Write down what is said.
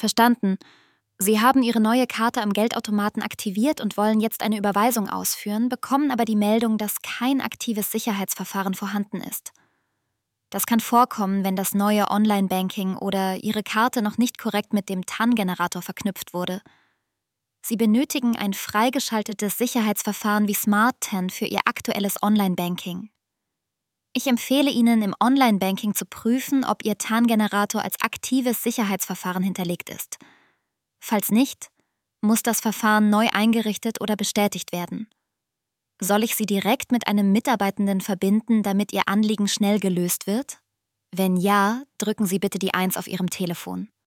Verstanden. Sie haben Ihre neue Karte am Geldautomaten aktiviert und wollen jetzt eine Überweisung ausführen, bekommen aber die Meldung, dass kein aktives Sicherheitsverfahren vorhanden ist. Das kann vorkommen, wenn das neue Online-Banking oder Ihre Karte noch nicht korrekt mit dem TAN-Generator verknüpft wurde. Sie benötigen ein freigeschaltetes Sicherheitsverfahren wie SmartTAN für Ihr aktuelles Online-Banking. Ich empfehle Ihnen, im Online-Banking zu prüfen, ob Ihr TAN-Generator als aktives Sicherheitsverfahren hinterlegt ist. Falls nicht, muss das Verfahren neu eingerichtet oder bestätigt werden. Soll ich Sie direkt mit einem Mitarbeitenden verbinden, damit Ihr Anliegen schnell gelöst wird? Wenn ja, drücken Sie bitte die 1 auf Ihrem Telefon.